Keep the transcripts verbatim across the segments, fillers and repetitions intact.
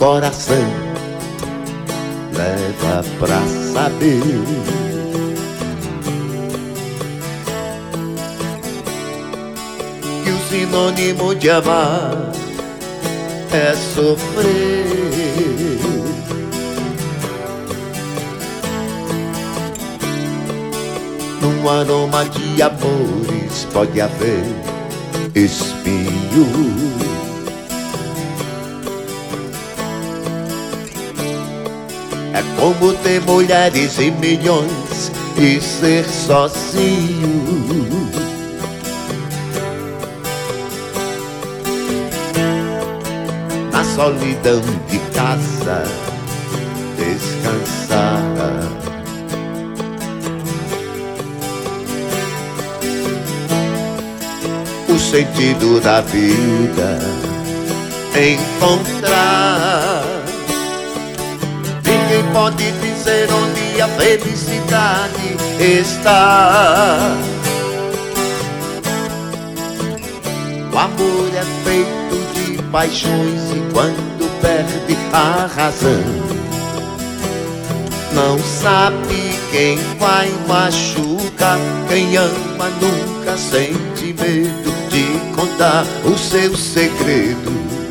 coração leva pra saber que o sinônimo de amar é sofrer. Num aroma de amores pode haver espinho. É como ter mulheres e milhões e ser sozinho. Na solidão de casa descansar. O sentido da vida encontrar. Ninguém pode dizer onde a felicidade está. O amor é feito de paixões e quando perde a razão não sabe quem vai machucar. Quem ama nunca sente medo de contar o seu segredo.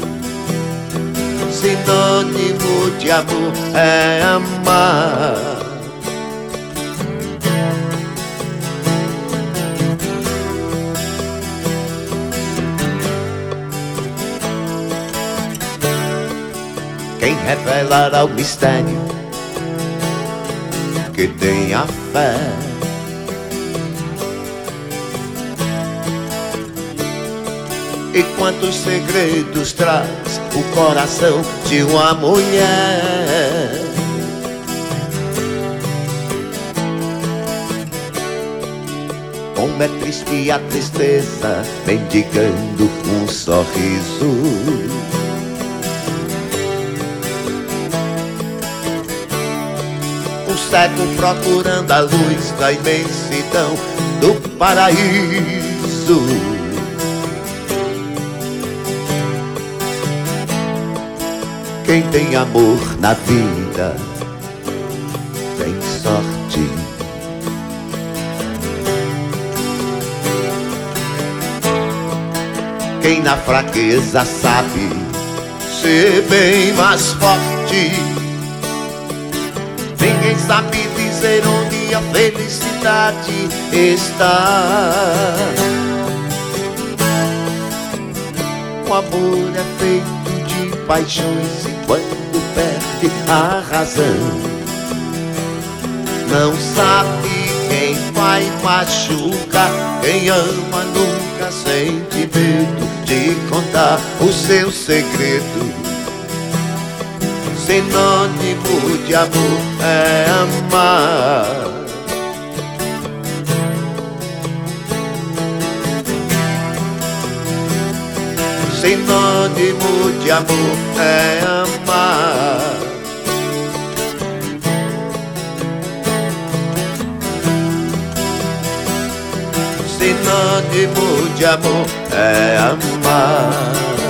Sinônimo de amor é amar. Quem revelará o mistério que tem a fé? E quantos segredos traz o coração de uma mulher? Como é triste a tristeza mendigando um sorriso. Um cego procurando a luz da imensidão do paraíso. Quem tem amor na vida tem sorte. Quem na fraqueza sabe ser bem mais forte. Ninguém sabe dizer onde a felicidade está. O amor é feito de paixões e quando perde a razão não sabe quem vai machucar. Quem ama nunca sente medo de contar o seu segredo. Sinônimo de amor é amar. Sinônimo de amor é amar. Sinônimo de amor é amar.